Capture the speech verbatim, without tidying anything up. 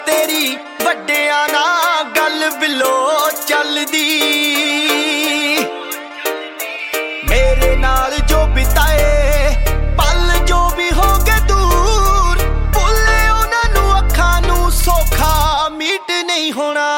तेरी वड्डियां ना गल बिलो चलदी मेरे नाल जो बिताए पल जो भी हो गए दूर भुले उन्हां नूं अखां नूं सौखा मीट नहीं होना।